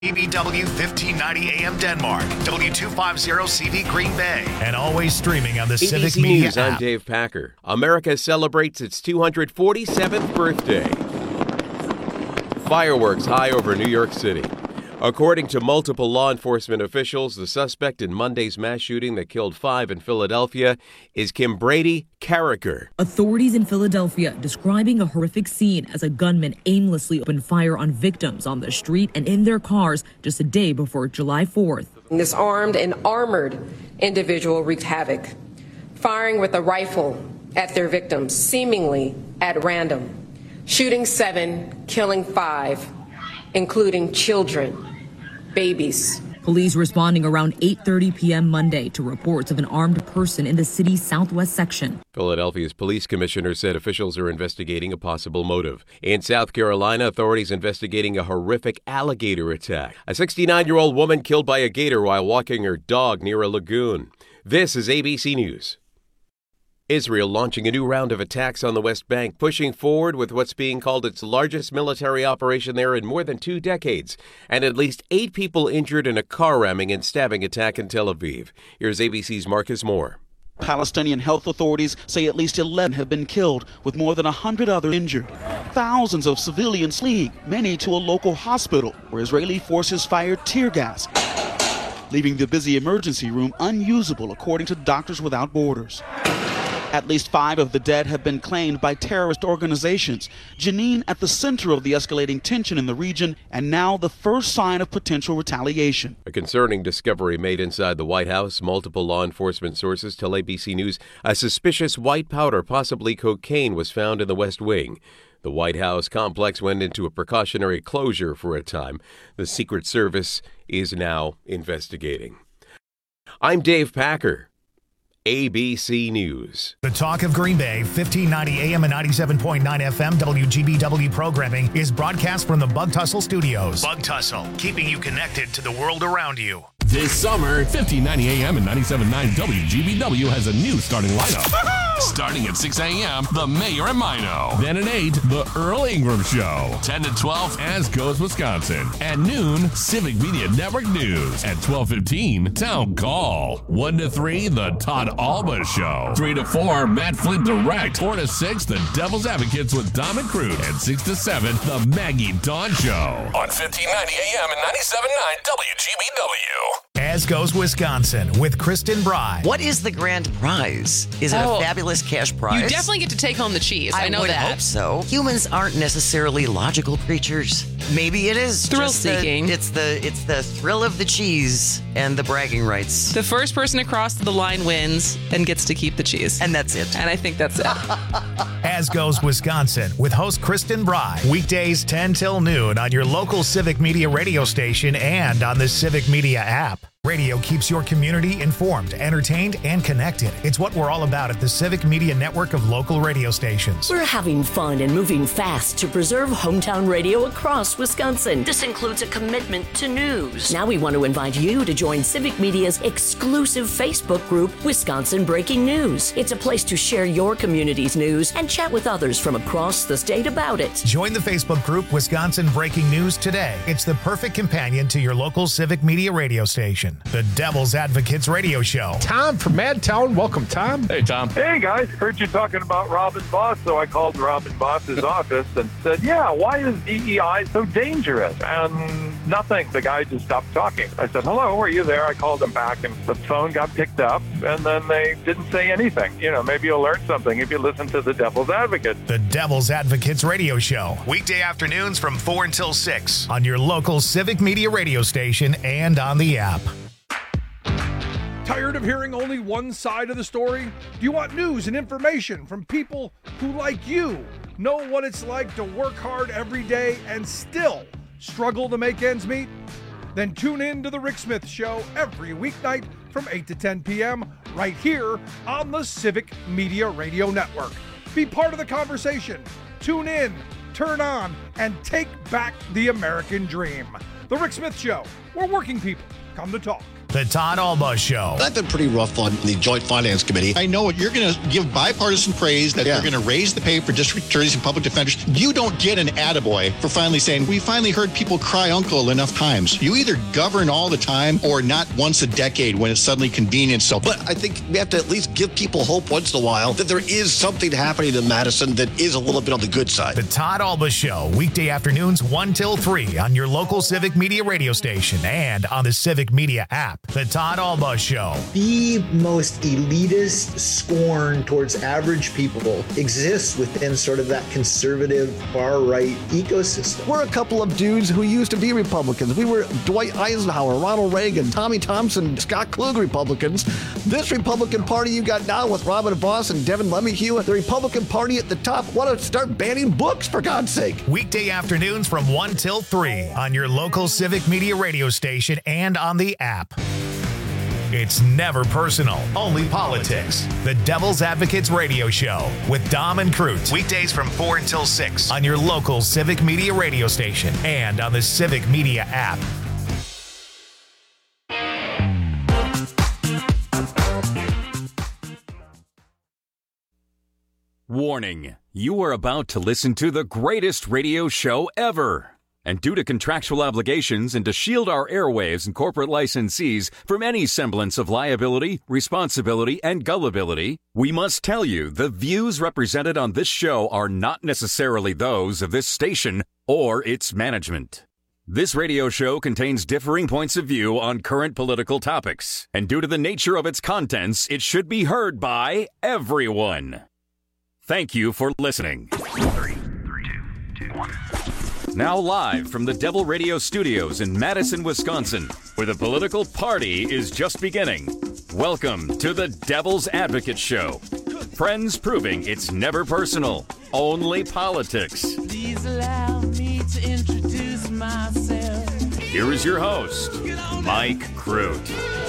EBW 1590 AM Denmark, W250CV Green Bay, and always streaming on the ABC Civic Media News, app. I'm Dave Packer. America celebrates its 247th birthday. Fireworks high over New York City. According to multiple law enforcement officials, the suspect in Monday's mass shooting that killed 5 in Philadelphia is Kimbrady Carricker. Authorities in Philadelphia describing a horrific scene as a gunman aimlessly opened fire on victims on the street and in their cars just a day before July 4th. This armed and armored individual wreaked havoc, firing with a rifle at their victims, seemingly at random, shooting 7, killing 5, including children. Babies. Police responding around 8:30 p.m. Monday to reports of an armed person in the city's southwest section. Philadelphia's police commissioner said officials are investigating a possible motive. In South Carolina, authorities investigating a horrific alligator attack. A 69-year-old woman killed by a gator while walking her dog near a lagoon. This is ABC News. Israel launching a new round of attacks on the West Bank, pushing forward with what's being called its largest military operation there in more than 2 decades, and at least 8 people injured in a car ramming and stabbing attack in Tel Aviv. Here's ABC's Marcus Moore. Palestinian health authorities say at least 11 have been killed, with more than 100 others injured. Thousands of civilians flee, many to a local hospital, where Israeli forces fired tear gas, leaving the busy emergency room unusable, according to Doctors Without Borders. At least 5 of the dead have been claimed by terrorist organizations. Jenin at the center of the escalating tension in the region, and now the first sign of potential retaliation. A concerning discovery made inside the White House. Multiple law enforcement sources tell ABC News a suspicious white powder, possibly cocaine, was found in the West Wing. The White House complex went into a precautionary closure for a time. The Secret Service is now investigating. I'm Dave Packer. ABC News. The Talk of Green Bay, 1590 AM and 97.9 FM WGBW programming is broadcast from the Bug Tussle Studios. Bug Tussle, keeping you connected to the world around you. This summer, 1590 AM and 97.9 WGBW has a new starting lineup. Starting at 6 a.m., The Mayor and Mino. Then at 8, The Earl Ingram Show. 10 to 12, As Goes Wisconsin. At noon, Civic Media Network News. At 12:15, Town Call. 1 to 3, The Todd Alba Show. 3 to 4, Matt Flint Direct. 4 to 6, The Devil's Advocates with Dom and Crude. And 6 to 7, The Maggie Dawn Show. On 1590 AM and 97.9 WGBW. As Goes Wisconsin with Kristen Bry. What is the grand prize? Is it a fabulous cash prize? You definitely get to take home the cheese. I know would that. hope so. Humans aren't necessarily logical creatures. Maybe it is Thrill-seeking. It's the thrill of the cheese and the bragging rights. The first person across the line wins and gets to keep the cheese. And that's it. And I think that's it. As Goes Wisconsin with host Kristen Bry. Weekdays 10 till noon on your local Civic Media radio station and on the Civic Media app. Radio keeps your community informed, entertained, and connected. It's what we're all about at the Civic Media network of local radio stations. We're having fun and moving fast to preserve hometown radio across Wisconsin. This includes a commitment to news. Now we want to invite you to join Civic Media's exclusive Facebook group, Wisconsin Breaking News. It's a place to share your community's news and chat with others from across the state about it. Join the Facebook group Wisconsin Breaking News today. It's the perfect companion to your local Civic Media radio station. The Devil's Advocates Radio Show. Tom from Madtown. Welcome, Tom. Hey, Tom. Hey, guys. Heard you talking about Robin Boss, so I called Robin Boss's office and said, yeah, why is DEI so dangerous? And nothing. The guy just stopped talking. I said, hello, are you there? I called him back, and the phone got picked up, and then they didn't say anything. You know, maybe you'll learn something if you listen to the Devil's Advocate. The Devil's Advocates Radio Show. Weekday afternoons from 4 until 6 on your local Civic Media radio station and on the app. Tired of hearing only one side of the story? Do you want news and information from people who, like you, know what it's like to work hard every day and still struggle to make ends meet? Then tune in to The Rick Smith Show every weeknight from 8 to 10 p.m. right here on the Civic Media Radio Network. Be part of the conversation. Tune in, turn on, and take back the American dream. The Rick Smith Show, where working people come to talk. The Todd Alba Show. I've been pretty rough on the Joint Finance Committee. I know you're going to give bipartisan praise that you're going to raise the pay for district attorneys and public defenders. You don't get an attaboy for finally saying, we finally heard people cry uncle enough times. You either govern all the time or not once a decade when it's suddenly convenient. So, but I think we have to at least give people hope once in a while that there is something happening in Madison that is a little bit on the good side. The Todd Alba Show, weekday afternoons 1 till 3 on your local Civic Media radio station and on the Civic Media app. The Todd Alba Show. The most elitist scorn towards average people exists within sort of that conservative far-right ecosystem. We're a couple of dudes who used to be Republicans. We were Dwight Eisenhower, Ronald Reagan, Tommy Thompson, Scott Klug Republicans. This Republican Party you got now with Robin Vos and Devin LeMahieu, the Republican Party at the top, want to start banning books, for God's sake. Weekday afternoons from 1 till 3 on your local Civic Media radio station and on the app. It's never personal, only politics. The Devil's Advocates Radio Show with Dom and Crute. Weekdays from 4 until 6 on your local Civic Media radio station and on the Civic Media app. Warning, you are about to listen to the greatest radio show ever. And due to contractual obligations and to shield our airwaves and corporate licensees from any semblance of liability, responsibility, and gullibility, we must tell you the views represented on this show are not necessarily those of this station or its management. This radio show contains differing points of view on current political topics, and due to the nature of its contents, it should be heard by everyone. Thank you for listening. 3, 2, 1. Now live from the Devil Radio Studios in Madison, Wisconsin, where the political party is just beginning. Welcome to the Devil's Advocate Show. Friends proving it's never personal, only politics. Please allow me to introduce myself. Here is your host, Mike Crute.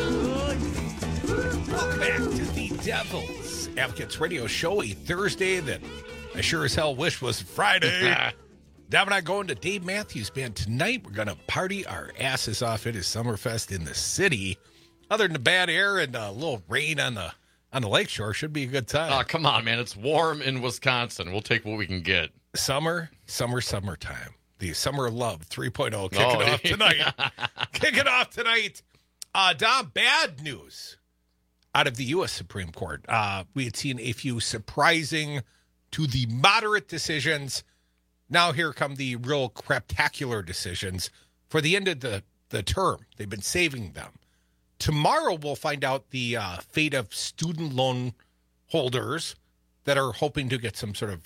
Welcome back to the Devil's Advocates Radio Show, a Thursday that I sure as hell wish was Friday. Dave and I going to Dave Matthews Band tonight. We're going to party our asses off. It is Summerfest in the city. Other than the bad air and a little rain on the lakeshore, should be a good time. Oh, come on, man. It's warm in Wisconsin. We'll take what we can get. Summertime. The Summer of Love 3.0 kicking off tonight. Kicking off tonight. Dom, bad news out of the U.S. Supreme Court. We had seen a few surprising to the moderate decisions. Now here come the real craptacular decisions for the end of the term. They've been saving them. Tomorrow we'll find out the fate of student loan holders that are hoping to get some sort of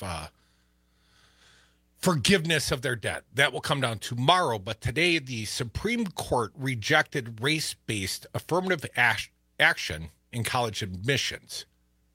forgiveness of their debt. That will come down tomorrow. But today the Supreme Court rejected race-based affirmative action in college admissions.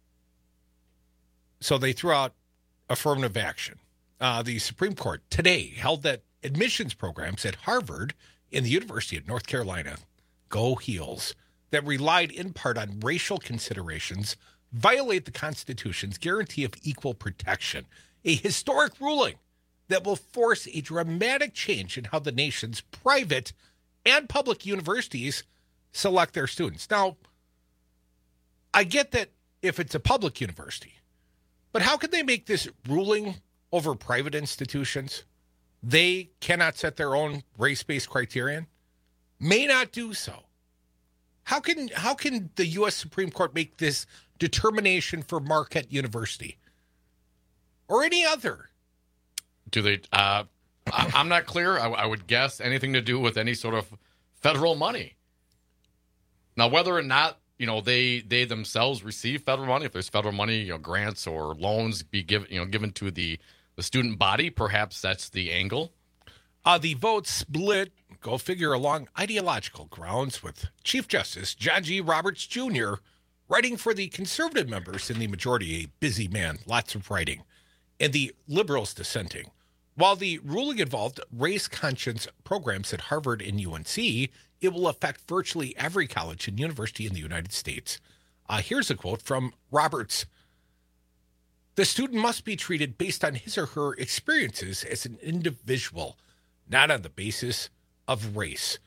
So they threw out affirmative action. The Supreme Court today held that admissions programs at Harvard and the University of North Carolina, go Heels, that relied in part on racial considerations violate the Constitution's guarantee of equal protection, a historic ruling that will force a dramatic change in how the nation's private and public universities select their students. Now, I get that if it's a public university, but how can they make this ruling over private institutions? They cannot set their own race-based criterion, may not do so. How can the U.S. Supreme Court make this determination for Marquette University or any other? Do they? I'm not clear. I would guess anything to do with any sort of federal money. Now, whether or not they themselves receive federal money, if there's federal money, grants or loans be given to the student body, perhaps that's the angle. The vote split, go figure, along ideological grounds, with Chief Justice John G. Roberts Jr. writing for the conservative members in the majority, a busy man, lots of writing, and the liberals dissenting. While the ruling involved race conscience programs at Harvard and UNC, it will affect virtually every college and university in the United States. Here's a quote from Roberts. The student must be treated based on his or her experiences as an individual, not on the basis of race.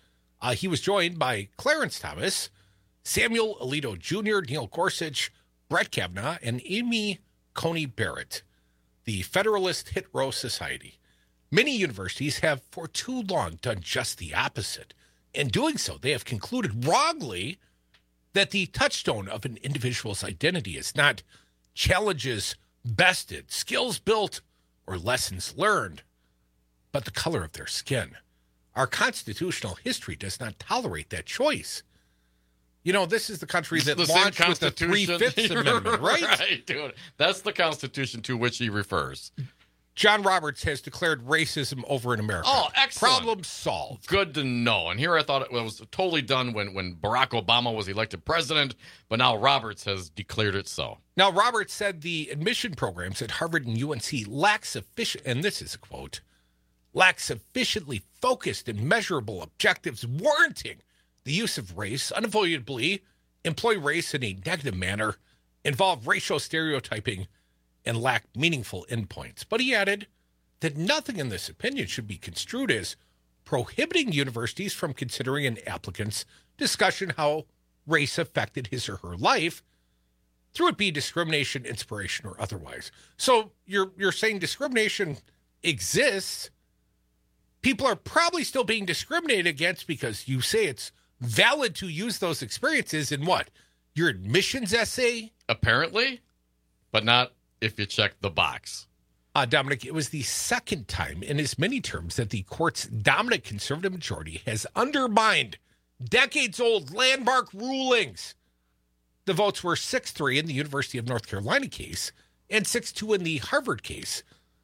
He was joined by Clarence Thomas, Samuel Alito Jr., Neil Gorsuch, Brett Kavanaugh, and Amy Coney Barrett, the Federalist Hit Row Society. Many universities have for too long done just the opposite. In doing so, they have concluded wrongly that the touchstone of an individual's identity is not challenges bested, skills built, or lessons learned, but the color of their skin. Our constitutional history does not tolerate that choice. You know, this is the country that launched with the 3/5 Amendment, right? Right, dude. That's the Constitution to which he refers. John Roberts has declared racism over in America. Oh, excellent. Problem solved. Good to know. And here I thought it was totally done when Barack Obama was elected president, but now Roberts has declared it so. Now, Roberts said the admission programs at Harvard and UNC lack sufficient, and this is a quote, lack sufficiently focused and measurable objectives warranting the use of race, unavoidably employ race in a negative manner, involve racial stereotyping, and lack meaningful endpoints. But he added that nothing in this opinion should be construed as prohibiting universities from considering an applicant's discussion how race affected his or her life, through it be discrimination, inspiration, or otherwise. So you're saying discrimination exists. People are probably still being discriminated against because you say it's valid to use those experiences in what? Your admissions essay? Apparently, but not if you check the box. Dominic, it was the second time in as many terms that the court's dominant conservative majority has undermined decades-old landmark rulings. The votes were 6-3 in the University of North Carolina case and 6-2 in the Harvard case,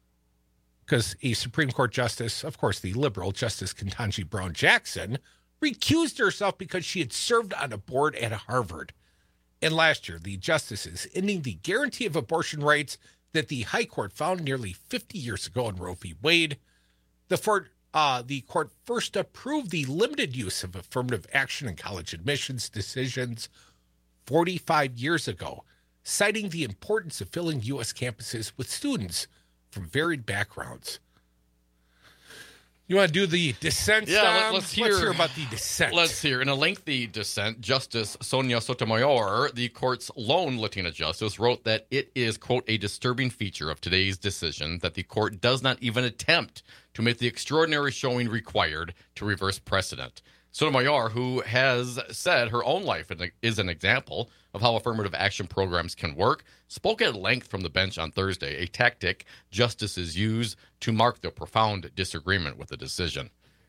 because a Supreme Court justice, of course the liberal Justice Ketanji Brown Jackson, recused herself because she had served on a board at Harvard. And last year, the justices ending the guarantee of abortion rights that the High Court found nearly 50 years ago in Roe v. Wade, the court first approved the limited use of affirmative action in college admissions decisions 45 years ago, citing the importance of filling U.S. campuses with students from varied backgrounds. You want to do the dissent? Yeah, let's hear about the dissent. Let's hear. In a lengthy dissent, Justice Sonia Sotomayor, the court's lone Latina justice, wrote that it is, quote, a disturbing feature of today's decision that the court does not even attempt to make the extraordinary showing required to reverse precedent. Sotomayor, who has said her own life is an example of how affirmative action programs can work, spoke at length from the bench on Thursday, a tactic justices use to mark their profound disagreement with the decision.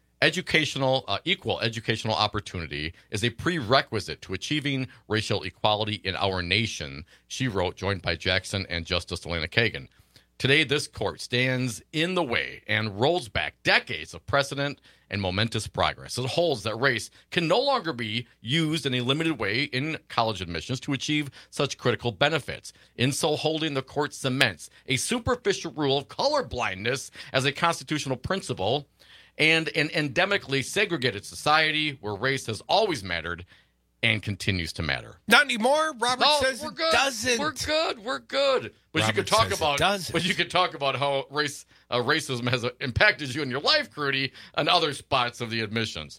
Equal educational opportunity is a prerequisite to achieving racial equality in our nation, she wrote, joined by Jackson and Justice Elena Kagan. Today, this court stands in the way and rolls back decades of precedent and momentous progress. It holds that race can no longer be used in a limited way in college admissions to achieve such critical benefits. In so holding, the court cements a superficial rule of colorblindness as a constitutional principle and an endemically segregated society where race has always mattered and continues to matter. Not anymore. Robert says we're it good. doesn't. We're good. But you could talk about how racism has impacted you in your life, Crudy, and other spots of the admissions.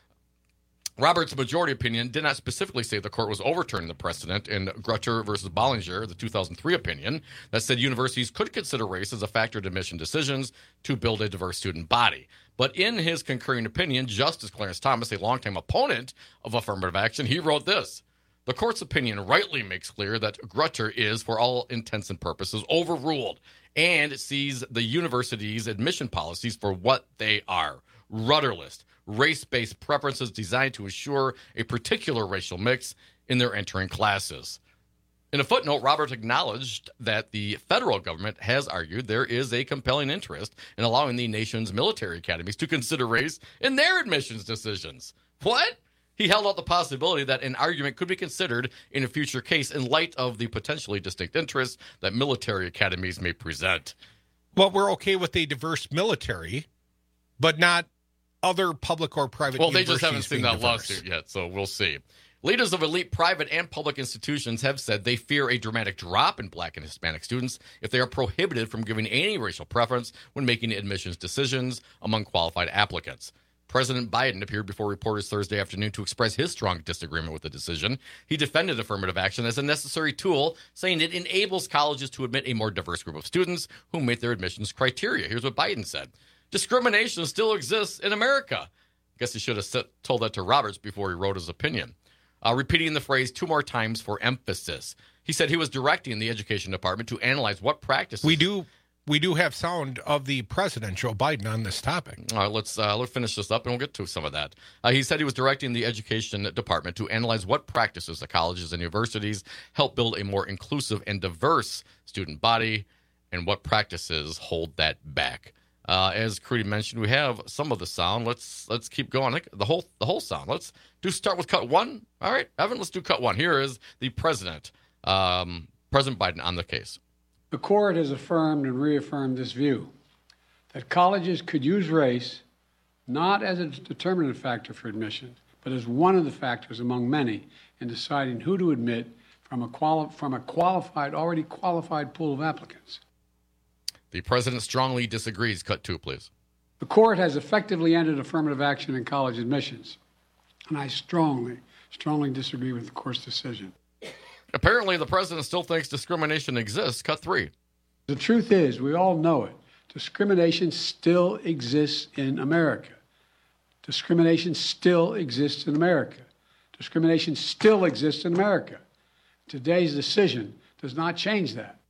Roberts' majority opinion did not specifically say the court was overturning the precedent in Grutter versus Bollinger, the 2003 opinion, that said universities could consider race as a factor in admission decisions to build a diverse student body. But in his concurring opinion, Justice Clarence Thomas, a longtime opponent of affirmative action, he wrote this: the court's opinion rightly makes clear that Grutter is, for all intents and purposes, overruled, and it sees the university's admission policies for what they are: rudderless, race-based preferences designed to assure a particular racial mix in their entering classes. In a footnote, Roberts acknowledged that the federal government has argued there is a compelling interest in allowing the nation's military academies to consider race in their admissions decisions. What? He held out the possibility that an argument could be considered in a future case in light of the potentially distinct interests that military academies may present. Well, we're okay with a diverse military, but not other public or private universities. Well, they just haven't seen that diverse lawsuit yet, so we'll see. Leaders of elite private and public institutions have said they fear a dramatic drop in Black and Hispanic students if they are prohibited from giving any racial preference when making admissions decisions among qualified applicants. President Biden appeared before reporters Thursday afternoon to express his strong disagreement with the decision. He defended affirmative action as a necessary tool, saying it enables colleges to admit a more diverse group of students who meet their admissions criteria. Here's what Biden said. Discrimination still exists in America. I guess he should have told that to Roberts before he wrote his opinion. Repeating the phrase 2 more times for emphasis. He said he was directing the Education Department to analyze what practices... We do have sound of the President, Joe Biden, on this topic. All right, let's finish this up, and we'll get to some of that. He said he was directing the Education Department to analyze what practices the colleges and universities help build a more inclusive and diverse student body, and what practices hold that back. As Crudy mentioned, we have some of the sound. Let's keep going. The whole sound. Let's start with cut 1. All right, Evan, let's do cut 1. Here is the President, President Biden, on the case. The court has affirmed and reaffirmed this view, that colleges could use race not as a determinative factor for admission, but as one of the factors among many in deciding who to admit from a already qualified pool of applicants. The President strongly disagrees. Cut 2, please. The court has effectively ended affirmative action in college admissions, and I strongly disagree with the court's decision. Apparently, the President still thinks discrimination exists. Cut 3. The truth is, we all know it. Discrimination still exists in America. Discrimination still exists in America. Discrimination still exists in America. Today's decision does not change that.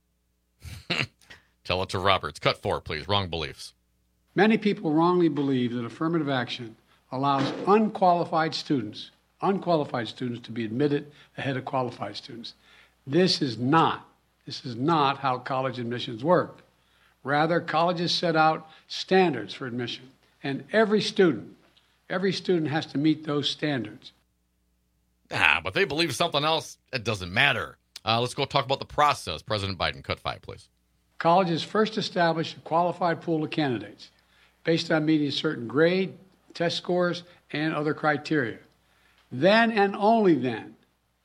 Tell it to Roberts. Cut 4, please. Wrong beliefs. Many people wrongly believe that affirmative action allows unqualified students to be admitted ahead of qualified students. This is not how college admissions work. Rather, colleges set out standards for admission, and every student has to meet those standards. But they believe something else. It doesn't matter. Let's go talk about the process. President Biden, cut 5, please. Colleges first establish a qualified pool of candidates based on meeting certain grade, test scores, and other criteria. Then and only then,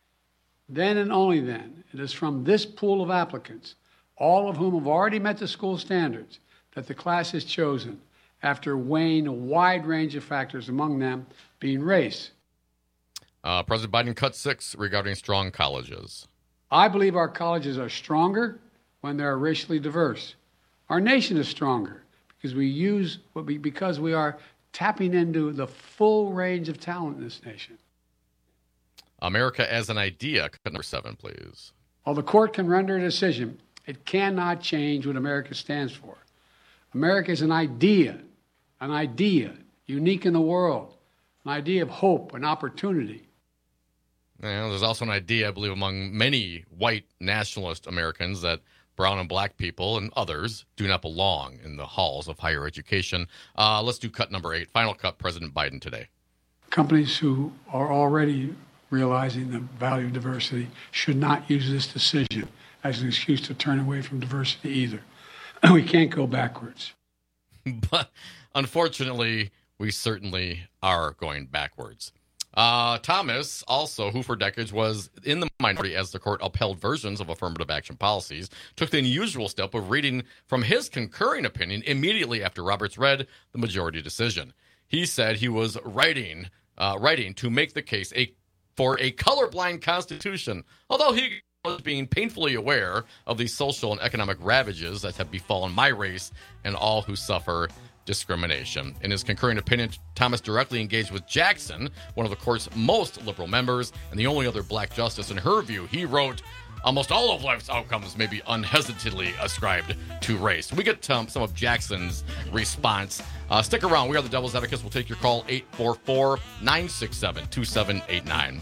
it is from this pool of applicants, all of whom have already met the school standards, that the class is chosen after weighing a wide range of factors, among them being race. President Biden, cut 6, regarding strong colleges. I believe our colleges are stronger when they are racially diverse. Our nation is stronger because we are tapping into the full range of talent in this nation. America as an idea. Cut number 7, please. While the court can render a decision, it cannot change what America stands for. America is an idea unique in the world, an idea of hope and opportunity. There's also an idea, I believe, among many white nationalist Americans that brown and black people and others do not belong in the halls of higher education. Let's do cut number 8. Final cut, President Biden today. Companies who are already realizing the value of diversity should not use this decision as an excuse to turn away from diversity either. We can't go backwards. But unfortunately, we certainly are going backwards. Thomas, also, who for decades was in the minority as the court upheld versions of affirmative action policies, took the unusual step of reading from his concurring opinion immediately after Roberts read the majority decision. He said he was writing to make the case for a colorblind constitution, although he was being painfully aware of the social and economic ravages that have befallen my race and all who suffer discrimination. In his concurring opinion, Thomas directly engaged with Jackson, one of the court's most liberal members and the only other black justice. In her view, he wrote, almost all of life's outcomes may be unhesitatingly ascribed to race. We get some of Jackson's response. Stick around. We are the Devil's Advocates. We'll take your call, 844-967-2789.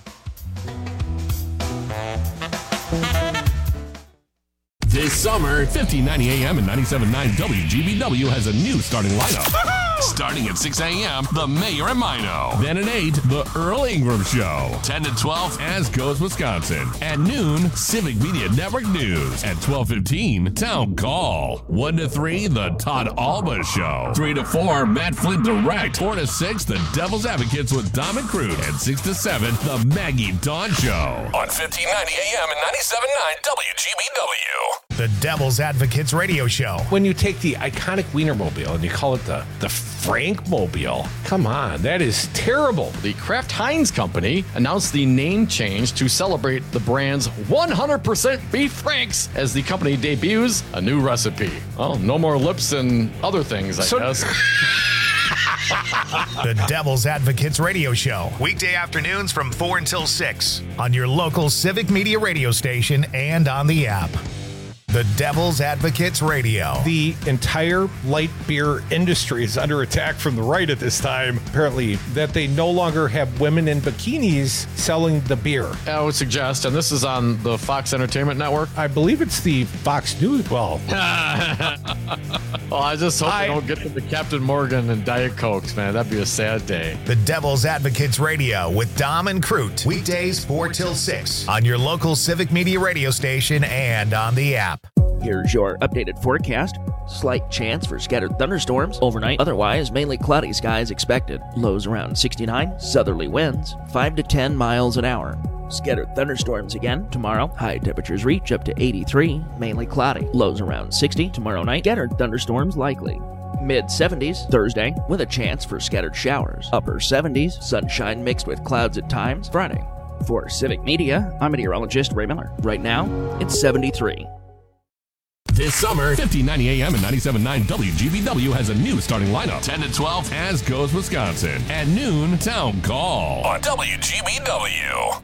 This summer, 1590 AM and 97.9 WGBW has a new starting lineup. Starting at 6 a.m., The Mayor and Mino. Then at 8, The Earl Ingram Show. 10 to 12, As Goes Wisconsin. At noon, Civic Media Network News. At 12:15, Town Call. 1 to 3, The Todd Alba Show. 3 to 4, Matt Flint Direct. 4 to 6, The Devil's Advocates with Dom and Crude. And 6 to 7, The Maggie Dawn Show. On 1590 AM and 97.9 WGBW. The Devil's Advocates Radio Show. When you take the iconic Wienermobile and you call it the Frankmobile. Come on, that is terrible. The Kraft Heinz Company announced the name change to celebrate the brand's 100% beef franks as the company debuts a new recipe. Well, no more lips and other things, I guess. The Devil's Advocates Radio Show, weekday afternoons from 4 until 6 on your local Civic Media radio station and on the app. The Devil's Advocates Radio. The entire light beer industry is under attack from the right at this time, apparently, that they no longer have women in bikinis selling the beer. I would suggest, and this is on the Fox Entertainment Network. I believe it's the Fox News. Well, I just hope they don't get to the Captain Morgan and Diet Cokes, man. That'd be a sad day. The Devil's Advocates Radio with Dom and Crute. Weekdays 4 till 6 on your local Civic Media radio station and on the app. Here's your updated forecast. Slight chance for scattered thunderstorms overnight. Otherwise, mainly cloudy skies expected. Lows around 69. Southerly winds 5 to 10 miles an hour. Scattered thunderstorms again tomorrow. High temperatures reach up to 83. Mainly cloudy. Lows around 60 tomorrow night. Scattered thunderstorms likely. Mid-70s Thursday with a chance for scattered showers. Upper 70s, sunshine mixed with clouds at times Friday. For Civic Media, I'm meteorologist Ray Miller. Right now, it's 73. This summer, 1590 AM and 97.9 WGBW has a new starting lineup. 10 to 12, As Goes Wisconsin. At noon, Town Call on WGBW.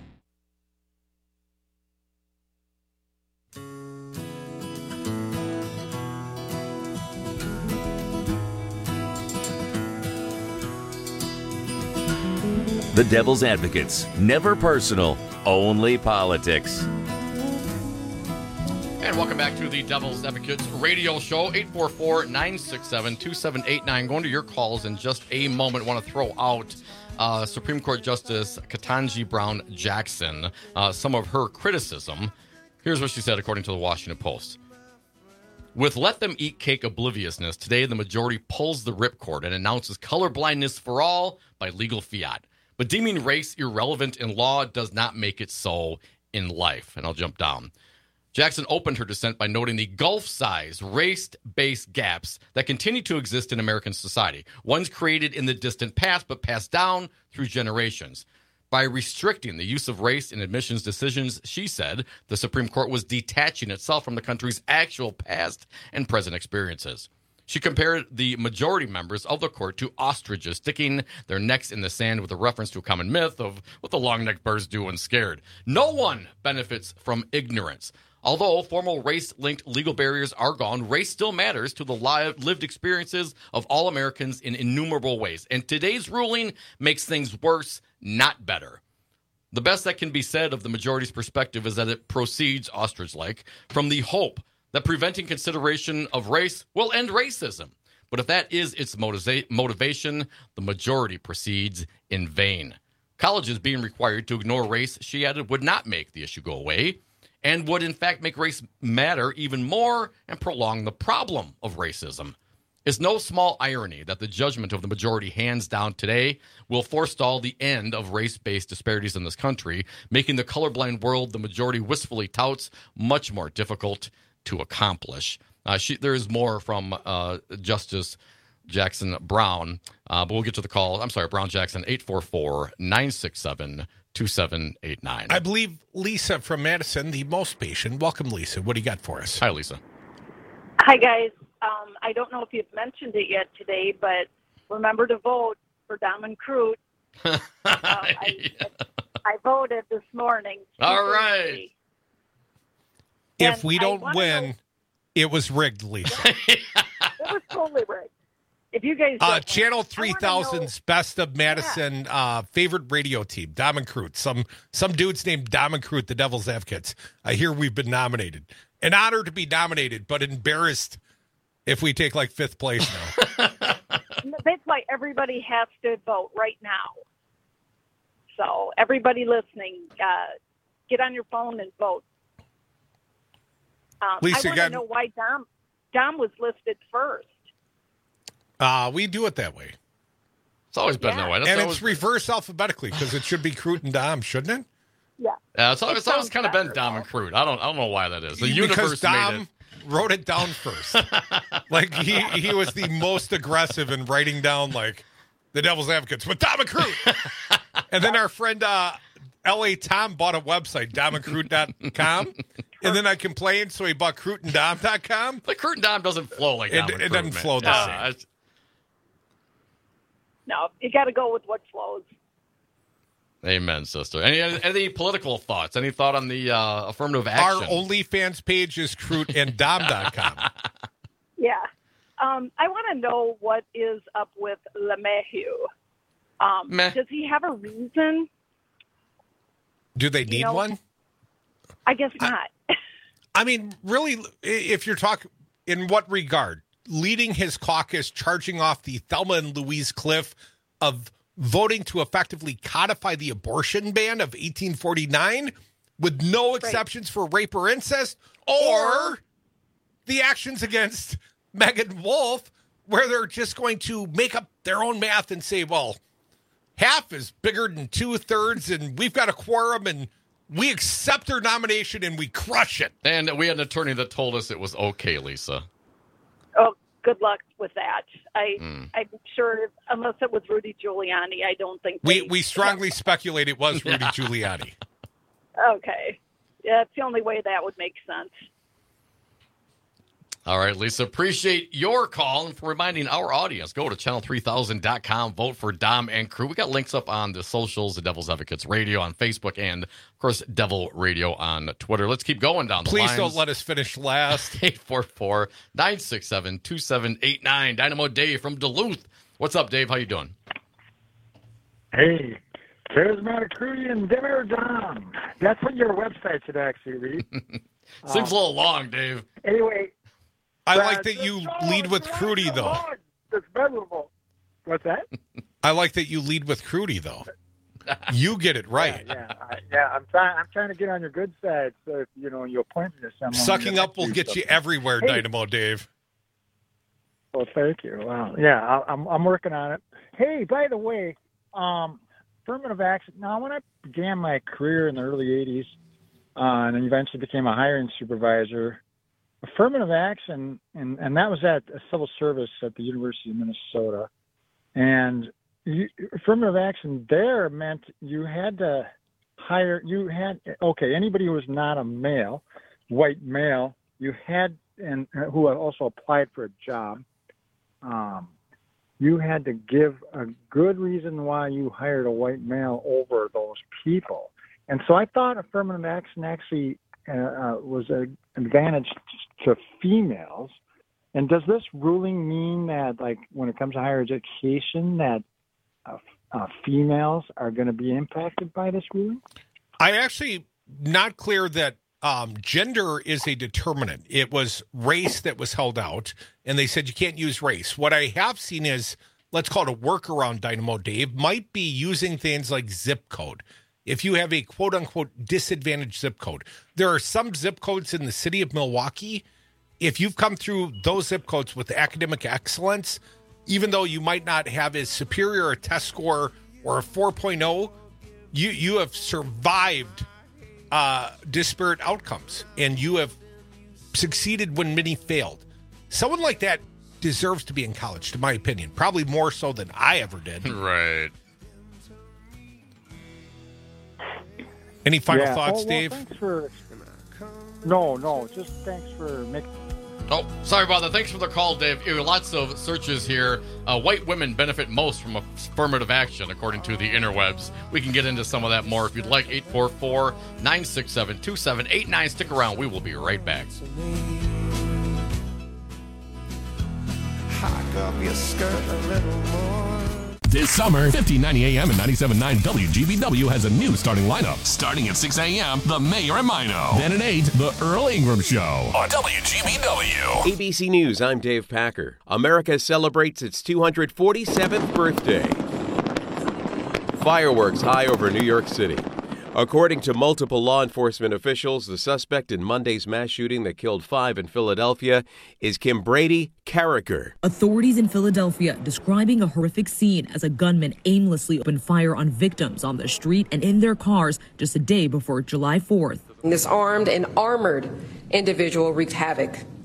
The Devil's Advocates. Never personal, only politics. And welcome back to the Devil's Advocates radio show, 844-967-2789. Going to your calls in just a moment. I want to throw out Supreme Court Justice Ketanji Brown Jackson, some of her criticism. Here's what she said, according to the Washington Post. With Let Them Eat Cake obliviousness, today the majority pulls the ripcord and announces colorblindness for all by legal fiat. But deeming race irrelevant in law does not make it so in life. And I'll jump down. Jackson opened her dissent by noting the gulf-size, race-based gaps that continue to exist in American society, ones created in the distant past but passed down through generations. By restricting the use of race in admissions decisions, she said, the Supreme Court was detaching itself from the country's actual past and present experiences. She compared the majority members of the court to ostriches sticking their necks in the sand with a reference to a common myth of what the long-necked birds do when scared. No one benefits from ignorance. Although formal race-linked legal barriers are gone, race still matters to the lived experiences of all Americans in innumerable ways. And today's ruling makes things worse, not better. The best that can be said of the majority's perspective is that it proceeds, ostrich-like, from the hope that preventing consideration of race will end racism. But if that is its motivation, the majority proceeds in vain. Colleges being required to ignore race, she added, would not make the issue go away, and would in fact make race matter even more and prolong the problem of racism. It's no small irony that the judgment of the majority hands down today will forestall the end of race-based disparities in this country, making the colorblind world the majority wistfully touts much more difficult to accomplish. There is more from Justice Jackson Brown, but we'll get to the call. I'm sorry, Brown Jackson, 844-967-2789. I believe Lisa from Madison, the most patient. Welcome, Lisa. What do you got for us? Hi, Lisa. Hi, guys. I don't know if you've mentioned it yet today, but remember to vote for Dom and Crute. I voted this morning. All right. If we don't win, it was rigged, Lisa. It was totally rigged. If you guys Channel 3000's Best of Madison favorite radio team, Dom and Crute. Some dudes named Dom and Crute, the Devil's Advocates. I hear we've been nominated. An honor to be nominated, but embarrassed if we take like 5th place now. That's why everybody has to vote right now. So everybody listening, get on your phone and vote. Lisa, I want to know why Dom was listed first. We do it that way. It's always been that way. And it's reverse alphabetically because it should be Crute and Dom, shouldn't it? Yeah. It's always kind of been Dom and Crute. I don't know why that is. The universe Dom, made it. wrote it down first. Like he was the most aggressive in writing down like the Devil's Advocates with Dom and Crute. And then our friend L.A. Tom bought a website, domandcrute.com. And then I complained, so he bought crutendom.com. But Crute and Dom doesn't flow like that. It doesn't flow the same. No, you got to go with what flows. Amen, sister. Any political thoughts? Any thought on the affirmative action? Our OnlyFans page is cruteenddom.com. Yeah. I want to know what is up with LeMahieu. Does he have a reason? Do they need one? I guess not. I mean, really, if you're talking in what regard? Leading his caucus, charging off the Thelma and Louise cliff of voting to effectively codify the abortion ban of 1849 with no exceptions for rape or incest, or the actions against Megan Wolf, where they're just going to make up their own math and say, well, half is bigger than 2/3, and we've got a quorum, and we accept their nomination, and we crush it. And we had an attorney that told us it was okay, Lisa. Oh, good luck with that. I'm sure, unless it was Rudy Giuliani, I don't think we strongly speculate it was Rudy Giuliani. Okay. Yeah, it's the only way that would make sense. All right, Lisa, appreciate your call and for reminding our audience. Go to channel3000.com, vote for Dom and Crute. We got links up on the socials, the Devil's Advocates Radio on Facebook, and, of course, Devil Radio on Twitter. Let's keep going down the lines. Please don't let us finish last. 844-967-2789. Dynamo Dave from Duluth. What's up, Dave? How you doing? Hey, Charismatic Crute and Demmer Dom. That's what your website should actually read. Seems a little long, Dave. Anyway. I like that you lead with Crute, though. It's memorable. What's that? I like that you lead with Crute, though. You get it right. Yeah. I'm trying to get on your good side. So if you appoint me to someone, sucking up will get you everywhere, Dynamo Dave. Well, thank you. Wow. Yeah, I'm working on it. Hey, by the way, affirmative action. Now, when I began my career in the early '80s, and then eventually became a hiring supervisor. Affirmative action, and that was at a civil service at the University of Minnesota. And affirmative action there meant you had to hire, anybody who was not a male, white male, you had, and who also applied for a job, you had to give a good reason why you hired a white male over those people. And so I thought affirmative action actually was an advantage to females. And does this ruling mean that, like, when it comes to higher education, that females are going to be impacted by this ruling? I actually not clear that gender is a determinant. It was race that was held out, and they said you can't use race. What I have seen is, let's call it a workaround, Dynamo Dave, might be using things like zip code. If you have a quote-unquote disadvantaged zip code. There are some zip codes in the city of Milwaukee. If you've come through those zip codes with academic excellence, even though you might not have as superior a test score or a 4.0, you have survived disparate outcomes, and you have succeeded when many failed. Someone like that deserves to be in college, in my opinion. Probably more so than I ever did. Right. Any final thoughts, Dave? Thanks for... No, just thanks for making... Oh, sorry about that. Thanks for the call, Dave. Lots of searches here. White women benefit most from affirmative action, according to the interwebs. We can get into some of that more if you'd like. 844-967-2789. Stick around. We will be right back. Hike up your skirt a little more. This summer, 1590 AM and 97.9 WGBW has a new starting lineup. Starting at 6 a.m., The Mayor and Mino. Then at 8, The Earl Ingram Show on WGBW. ABC News, I'm Dave Packer. America celebrates its 247th birthday. Fireworks high over New York City. According to multiple law enforcement officials, the suspect in Monday's mass shooting that killed 5 in Philadelphia is Kimbrady Carricker. Authorities in Philadelphia describing a horrific scene as a gunman aimlessly opened fire on victims on the street and in their cars just a day before July 4th. This armed and armored individual wreaked havoc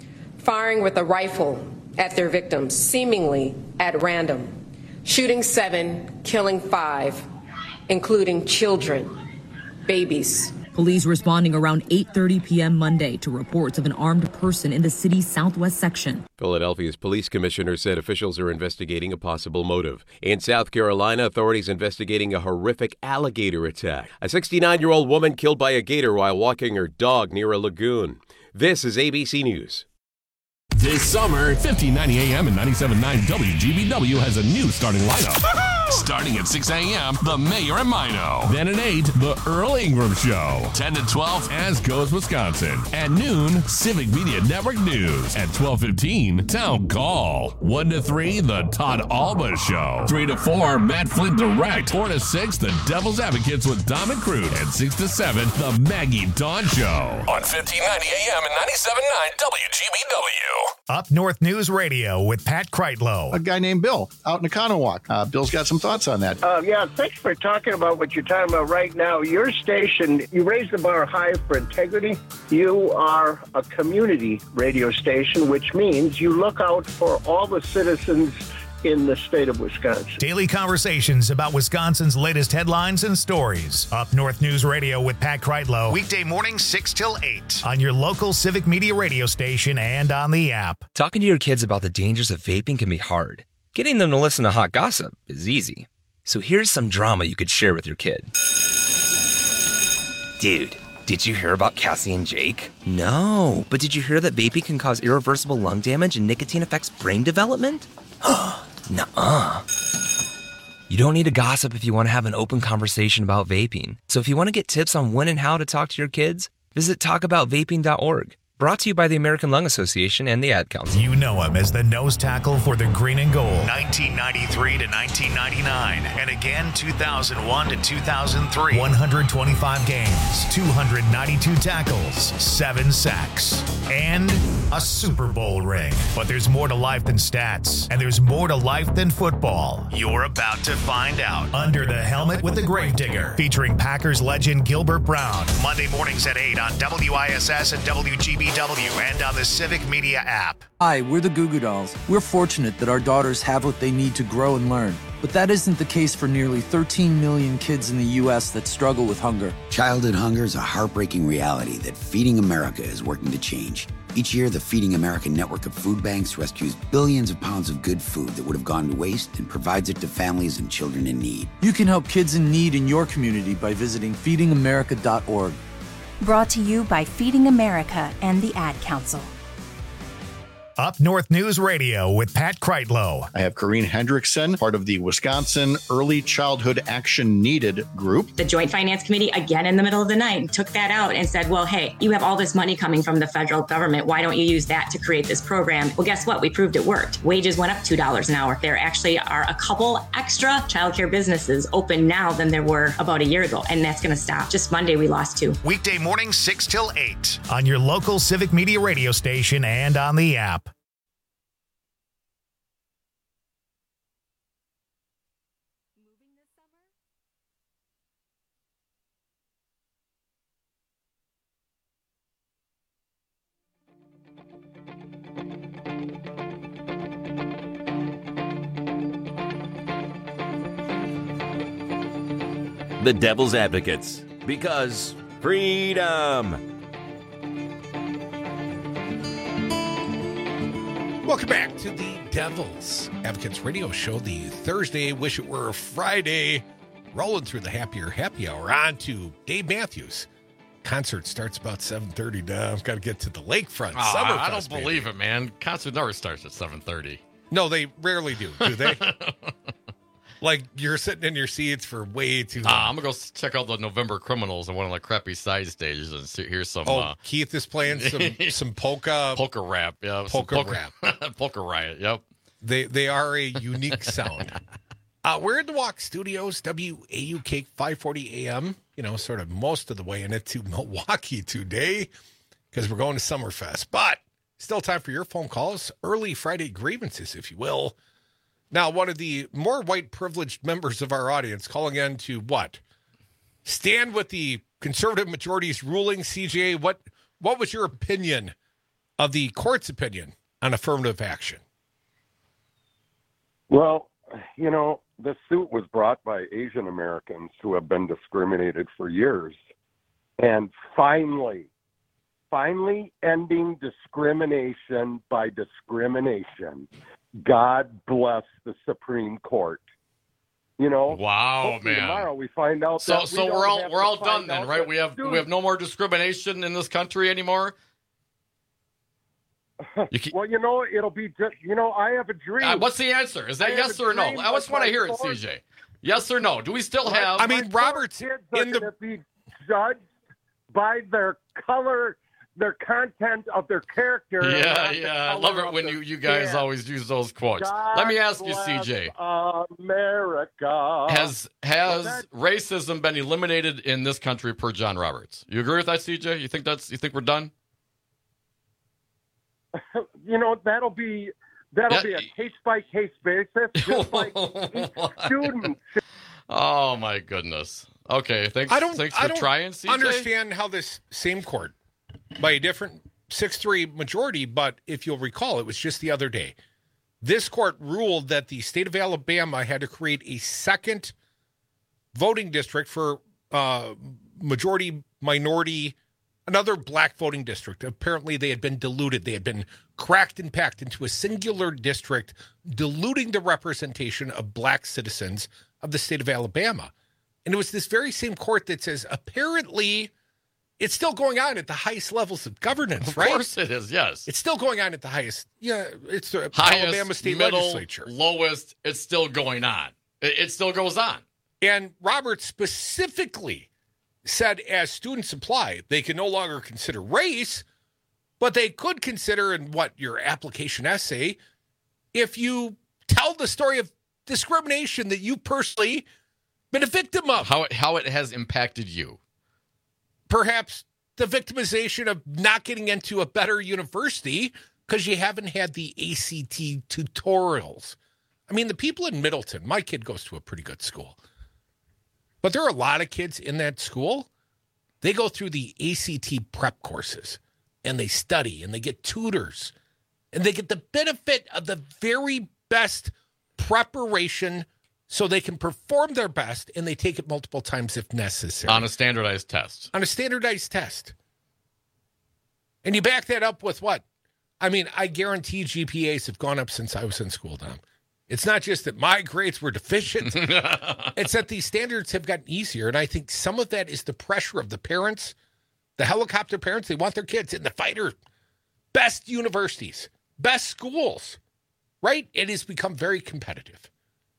firing with a rifle at their victims, seemingly at random, shooting 7, killing 5, including children, babies. Police responding around 8:30 p.m. Monday to reports of an armed person in the city's southwest section. Philadelphia's police commissioner said officials are investigating a possible motive. In South Carolina, authorities investigating a horrific alligator attack. A 69-year-old woman killed by a gator while walking her dog near a lagoon. This is ABC News. This summer, 1590 AM and 97.9 WGBW has a new starting lineup. Starting at 6 a.m., The Mayor and Mino. Then at 8, The Earl Ingram Show. 10 to 12, As Goes Wisconsin. At noon, Civic Media Network News. At 12:15, Town Call. 1 to 3, The Todd Alba Show. 3 to 4, Matt Flint Direct. 4 to 6, The Devil's Advocates with Dom and Crude. And 6 to 7, The Maggie Dawn Show. On 1590 AM and 97.9 WGBW. Up North News Radio with Pat Kreitlow. A guy named Bill out in Economowoc. Bill's got some thoughts on that. Yeah, thanks for talking about what you're talking about right now. Your station, you raise the bar high for integrity. You are a community radio station, which means you look out for all the citizens in the state of Wisconsin. Daily conversations about Wisconsin's latest headlines and stories. Up North News Radio with Pat Kreitlow. Weekday mornings 6 till 8 on your local Civic Media radio station and on the app. Talking to your kids about the dangers of vaping can be hard. Getting them to listen to hot gossip is easy. So here's some drama you could share with your kid. Dude, did you hear about Cassie and Jake? No, but did you hear that vaping can cause irreversible lung damage and nicotine affects brain development? Nuh-uh. You don't need to gossip if you want to have an open conversation about vaping. So if you want to get tips on when and how to talk to your kids, visit talkaboutvaping.org. Brought to you by the American Lung Association and the Ad Council. You know him as the nose tackle for the Green and Gold, 1993 to 1999, and again 2001 to 2003. 125 games, 292 tackles, 7 sacks, and a Super Bowl ring. But there's more to life than stats, and there's more to life than football. You're about to find out. Under the Helmet with the Gravedigger, featuring Packers legend Gilbert Brown. Monday mornings at 8 on WISS and WGBW and on the Civic Media app. Hi, we're the Goo Goo Dolls. We're fortunate that our daughters have what they need to grow and learn. But that isn't the case for nearly 13 million kids in the U.S. that struggle with hunger. Childhood hunger is a heartbreaking reality that Feeding America is working to change. Each year, the Feeding America network of food banks rescues billions of pounds of good food that would have gone to waste and provides it to families and children in need. You can help kids in need in your community by visiting feedingamerica.org. Brought to you by Feeding America and the Ad Council. Up North News Radio with Pat Kreitlow. I have Corrine Hendrickson, part of the Wisconsin Early Childhood Action Needed group. The Joint Finance Committee, again in the middle of the night, took that out and said, well, hey, you have all this money coming from the federal government. Why don't you use that to create this program? Well, guess what? We proved it worked. Wages went up $2 an hour. There actually are a couple extra childcare businesses open now than there were about a year ago, and that's going to stop. Just Monday, we lost 2. Weekday mornings 6 till 8 on your local Civic Media radio station and on the app. The Devil's Advocates, because freedom. Welcome back to the Devil's Advocates radio show, the Thursday, wish it were Friday, rolling through the happy hour. On to Dave Matthews. Concert starts about 7:30 now. I've got to get to the lakefront. I don't believe it, man. Concert never starts at 7:30. No, they rarely do they? Like, you're sitting in your seats for way too long. I'm going to go check out the November Criminals on one of the crappy side stages and here's some... Keith is playing some polka... Polka rap, yeah. Polka rap. Polka Riot, yep. They are a unique sound. We're in the Walk Studios, WAUK 540 AM, sort of most of the way in it to Milwaukee today because we're going to Summerfest. But still time for your phone calls, early Friday grievances, if you will. Now, one of the more white privileged members of our audience calling in to what? Stand with the conservative majority's ruling, CJ. What was your opinion of the court's opinion on affirmative action? Well, you know, the suit was brought by Asian Americans who have been discriminated for years. And finally ending discrimination by discrimination. God bless the Supreme Court. You know, wow, man! Tomorrow we find out. So we're all done then, right? We have no more discrimination in this country anymore. Well, you know, it'll be just. You know, I have a dream. What's the answer? Is that yes or no? I just want to hear it, CJ. Yes or no? Do we still have? I mean, Robert's kids are going to be judged by their color, their content of their character. Yeah. I love it when you guys always use those quotes. Let me ask you, CJ. America. Has racism been eliminated in this country per John Roberts? You agree with that, CJ? You think we're done? You know, that'll be a case by case basis, just like each student. Oh my goodness. Okay, thanks for trying, CJ. I don't understand how this same court, by a different 6-3 majority, but if you'll recall, it was just the other day. This court ruled that the state of Alabama had to create a second voting district for majority, minority, another black voting district. Apparently, they had been diluted. They had been cracked and packed into a singular district, diluting the representation of black citizens of the state of Alabama. And it was this very same court that says, apparently, it's still going on at the highest levels of governance, right? Of course it is, yes. It's still going on at the highest. Yeah, it's the highest, Alabama state middle, legislature. Lowest, it's still going on. It still goes on. And Roberts specifically said, as students apply, they can no longer consider race, but they could consider in your application essay, if you tell the story of discrimination that you personally been a victim of. How it has impacted you. Perhaps the victimization of not getting into a better university because you haven't had the ACT tutorials. I mean, the people in Middleton, my kid goes to a pretty good school. But there are a lot of kids in that school. They go through the ACT prep courses, and they study, and they get tutors, and they get the benefit of the very best preparation so they can perform their best, and they take it multiple times if necessary. On a standardized test. On a standardized test. And you back that up with what? I mean, I guarantee GPAs have gone up since I was in school, Dom. It's not just that my grades were deficient. It's that these standards have gotten easier, and I think some of that is the pressure of the parents, the helicopter parents. They want their kids in the fighter, best universities, best schools, right? It has become very competitive.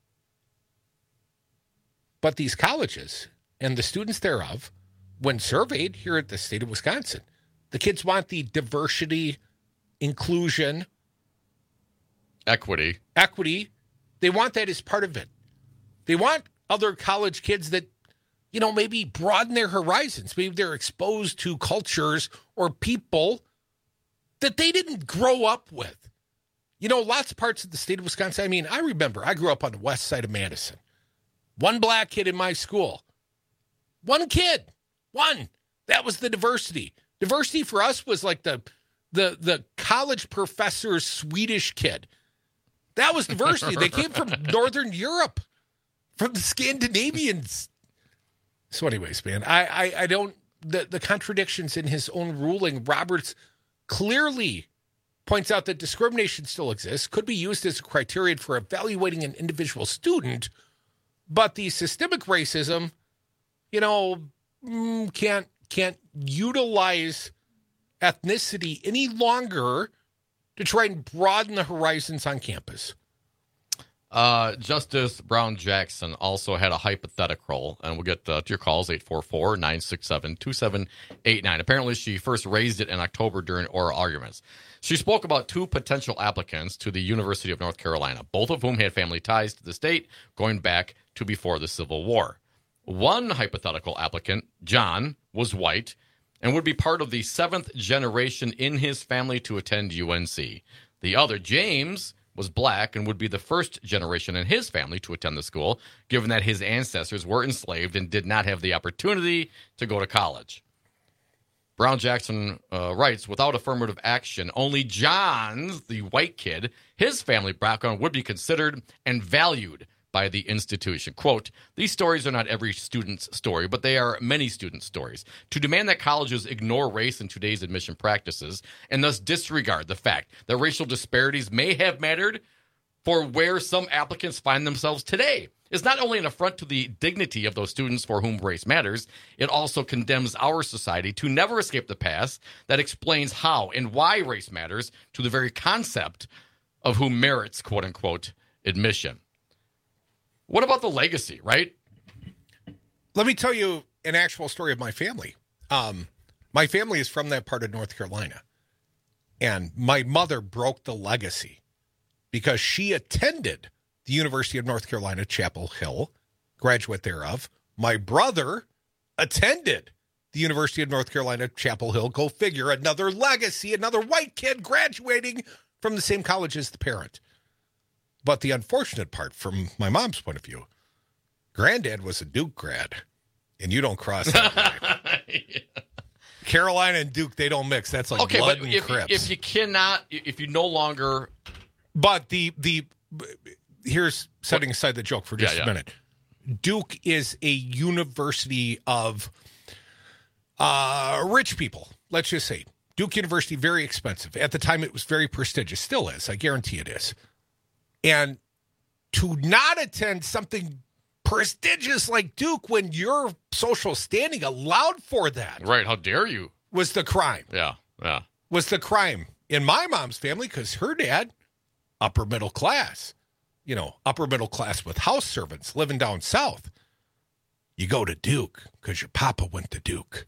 But these colleges and the students thereof, when surveyed here at the state of Wisconsin, the kids want the diversity, inclusion, equity. They want that as part of it. They want other college kids that, you know, maybe broaden their horizons. Maybe they're exposed to cultures or people that they didn't grow up with. You know, lots of parts of the state of Wisconsin. I mean, I remember I grew up on the west side of Madison. One black kid in my school. One kid. One. That was the diversity. Diversity for us was like the college professor's Swedish kid. That was diversity. They came from Northern Europe, from the Scandinavians. So anyways, man, I don't, the contradictions in his own ruling, Roberts clearly points out that discrimination still exists, could be used as a criterion for evaluating an individual student, but the systemic racism, you know, can't utilize ethnicity any longer to try and broaden the horizons on campus. Justice Brown Jackson also had a hypothetical, and we'll get to your calls, 844-967-2789. Apparently, she first raised it in October during oral arguments. She spoke about two potential applicants to the University of North Carolina, both of whom had family ties to the state going back to before the Civil War. One hypothetical applicant, John, was white and would be part of the seventh generation in his family to attend UNC. The other, James, was black and would be the first generation in his family to attend the school, given that his ancestors were enslaved and did not have the opportunity to go to college. Brown Jackson writes, without affirmative action, only John, the white kid, his family background would be considered and valued by the institution. Quote, these stories are not every student's story, but they are many students' stories. To demand that colleges ignore race in today's admission practices and thus disregard the fact that racial disparities may have mattered for where some applicants find themselves today is not only an affront to the dignity of those students for whom race matters, it also condemns our society to never escape the past that explains how and why race matters to the very concept of who merits, quote unquote, admission. What about the legacy, right? Let me tell you an actual story of my family. My family is from that part of North Carolina. And my mother broke the legacy because she attended the University of North Carolina, Chapel Hill, graduate thereof. My brother attended the University of North Carolina, Chapel Hill. Go figure, another legacy, another white kid graduating from the same college as the parent. But the unfortunate part from my mom's point of view, granddad was a Duke grad, and you don't cross that line. Yeah. Carolina and Duke, they don't mix. That's like okay, blood but and Crips. if you cannot, if you no longer... But here's setting aside the joke for just a minute. Duke is a university of rich people, let's just say. Duke University, very expensive. At the time, it was very prestigious. Still is. I guarantee it is. And to not attend something prestigious like Duke when your social standing allowed for that. Right, how dare you? Was the crime. Yeah. Was the crime in my mom's family because her dad, upper middle class, upper middle class with house servants living down south. You go to Duke because your papa went to Duke.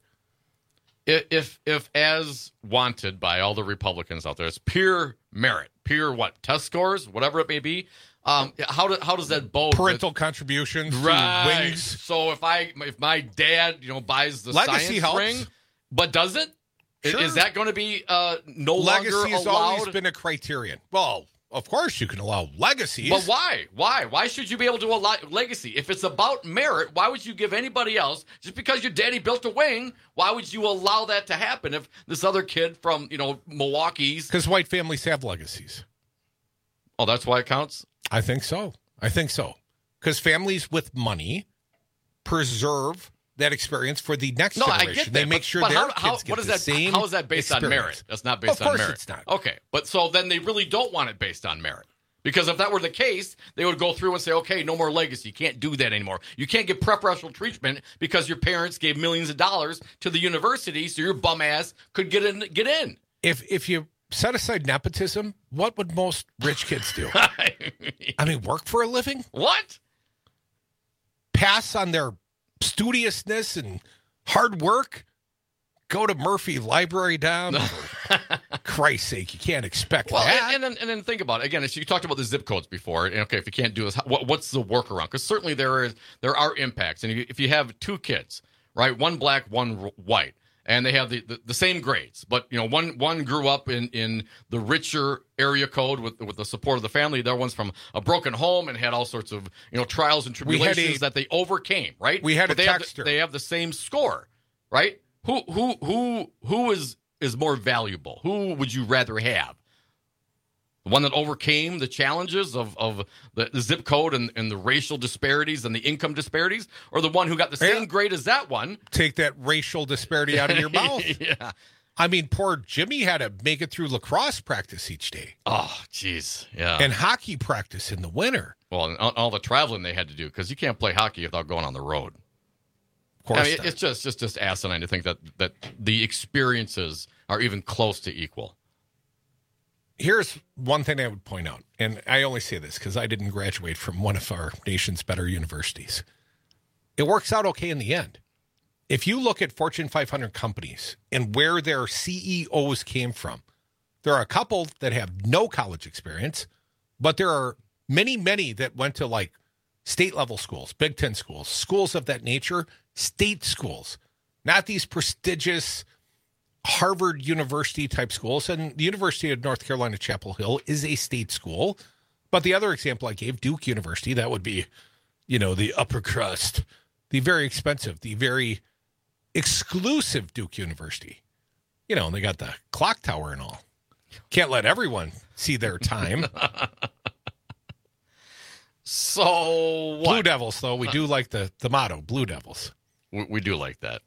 If as wanted by all the Republicans out there, it's pure merit, pure test scores, whatever it may be. How does that bode? Parental contributions, right? Wings. So if my dad buys the legacy science helps. ring, but doesn't, Sure. is that going to be no legacy longer has allowed? always been a criterion. Well, of course you can allow legacies. But why? Why should you be able to allow legacy? If it's about merit, why would you give anybody else, just because your daddy built a wing, why would you allow that to happen if this other kid from, Milwaukee's... Because white families have legacies. Oh, that's why it counts? I think so. Because families with money preserve that experience for the next generation. I get that. They make sure their kids get the same How is that based on merit? That's not based on merit. Of course it's not. Okay, but so then they really don't want it based on merit. Because if that were the case, they would go through and say, okay, no more legacy. You can't do that anymore. You can't get preferential treatment because your parents gave millions of dollars to the university so your bum ass could get in. If you set aside nepotism, what would most rich kids do? Work for a living? What? Pass on their studiousness and hard work? Go to Murphy Library down? For Christ's sake, you can't expect that. And then think about it. Again, you talked about the zip codes before. And okay, if you can't do this, what's the workaround? Because certainly there are impacts. And if you have two kids, right, one black, one white, and they have the same grades, but one grew up in the richer area code with the support of the family. The other one's from a broken home and had all sorts of trials and tribulations that they overcame. Right? We had They have the same score, right? Who is more valuable? Who would you rather have? The one that overcame the challenges of the zip code and the racial disparities and the income disparities, or the one who got the same grade as that one? Take that racial disparity out of your mouth. Yeah. Poor Jimmy had to make it through lacrosse practice each day. Oh, jeez. Yeah. And hockey practice in the winter. Well, and all the traveling they had to do, because you can't play hockey without going on the road. Of course not. It's just asinine to think that the experiences are even close to equal. Here's one thing I would point out, and I only say this because I didn't graduate from one of our nation's better universities. It works out okay in the end. If you look at Fortune 500 companies and where their CEOs came from, there are a couple that have no college experience, but there are many, many that went to state-level schools, Big Ten schools, schools of that nature, state schools, not these prestigious Harvard University type schools. And the University of North Carolina, Chapel Hill is a state school. But the other example I gave, Duke University, that would be, the upper crust, the very expensive, the very exclusive Duke University. You know, they got the clock tower and all. Can't let everyone see their time. So what? Blue Devils, though. We do like the motto, Blue Devils. We do like that.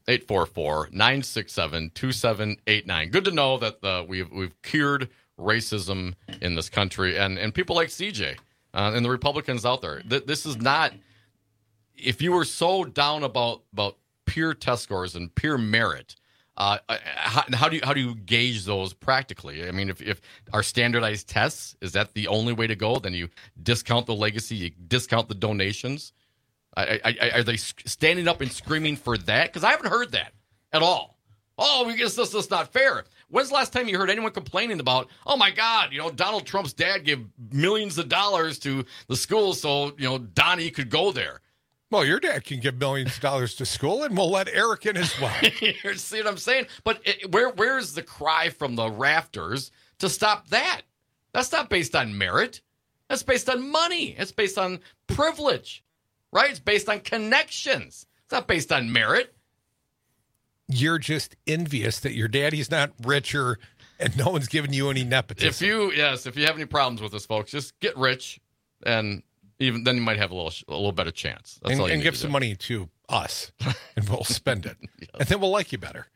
844-967-2789. Good to know that we've cured racism in this country, and people like CJ and the Republicans out there. This is not. If you were so down about pure test scores and pure merit, how do you gauge those practically? I mean, if our standardized tests, is that the only way to go? Then you discount the legacy, you discount the donations. Are they standing up and screaming for that? Because I haven't heard that at all. Oh, we guess this is not fair. When's the last time you heard anyone complaining about, oh my God, Donald Trump's dad gave millions of dollars to the school so, Donnie could go there? Well, your dad can give millions of dollars to school, and we'll let Eric in as well. See what I'm saying? But where's the cry from the rafters to stop that? That's not based on merit. That's based on money. It's based on privilege, right? It's based on connections. It's not based on merit. You're just envious that your daddy's not richer and no one's giving you any nepotism. If you have any problems with this, folks, just get rich, and even then you might have a little better chance. That's all you and need give to some do. money to us, and we'll spend it. Yes. And then we'll like you better.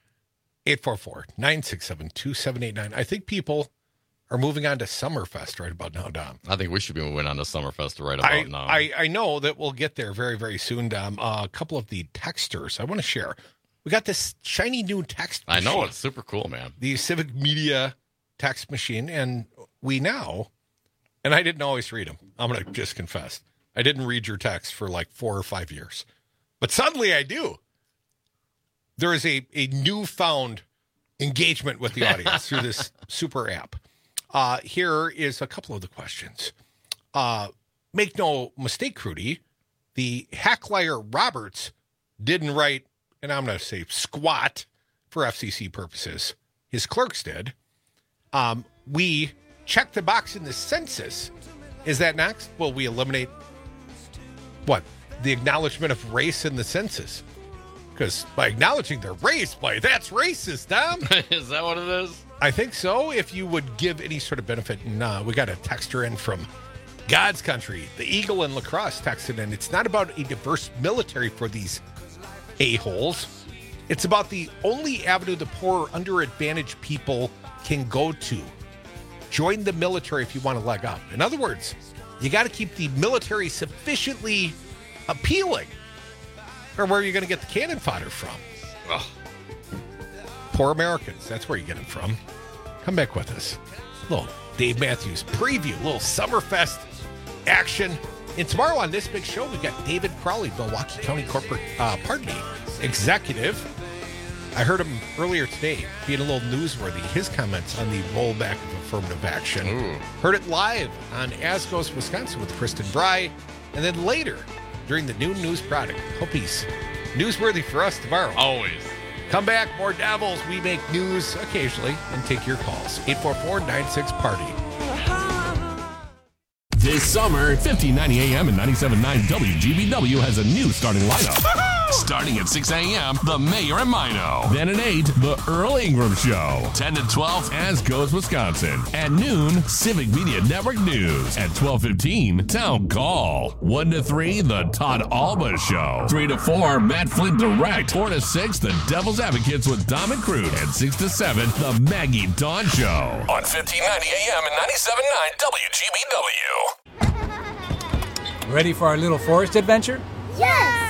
844-967-2789. I think people are moving on to Summerfest right about now, Dom. I think we should be moving on to Summerfest right about now. I know that we'll get there very, very soon, Dom. A couple of the texters I want to share. We got this shiny new text machine. I know, it's super cool, man. The Civic Media text machine, and we now, and I didn't always read them. I'm going to just confess. I didn't read your text for like 4 or 5 years. But suddenly I do. There is a newfound engagement with the audience through this super app. Here is a couple of the questions. Make no mistake, Crudy, the hacklier Roberts didn't write, and I'm going to say squat for FCC purposes. His clerks did. We checked the box in the census. Is that next? Will we eliminate what? The acknowledgement of race in the census? Because by acknowledging their race, that's racist, Tom. Is that what it is? I think so. If you would give any sort of benefit, and we got a texter in from God's country. The Eagle in La Crosse texted in. It's not about a diverse military for these a-holes. It's about the only avenue the poor, underadvantaged people can go to. Join the military if you want to leg up. In other words, you got to keep the military sufficiently appealing. Or where are you going to get the cannon fodder from? Ugh. Poor Americans. That's where you get it from. Come back with us. A little Dave Matthews preview, a little Summerfest action. And tomorrow on this big show, we've got David Crowley, Milwaukee County Corporate, Executive. I heard him earlier today being a little newsworthy. His comments on the rollback of affirmative action. Ooh. Heard it live on As Goes Wisconsin with Kristen Bry. And then later, during the noon news product. Hope he's newsworthy for us tomorrow. Always. Come back, more Devils. We make news occasionally and take your calls. 844-96-PARTY. This summer, 1590 AM and 97.9 WGBW has a new starting lineup. Starting at 6 a.m., The Mayor and Mino. Then at 8, The Earl Ingram Show. 10 to 12, As Goes Wisconsin. At noon, Civic Media Network News. At 12:15, Town Call. 1 to 3, The Todd Alba Show. 3 to 4, Matt Flint Direct. 4 to 6, The Devil's Advocates with Dom and Crude. And 6 to 7, The Maggie Dawn Show. On 1590 AM and 97.9 WGBW. Ready for our little forest adventure? Yes!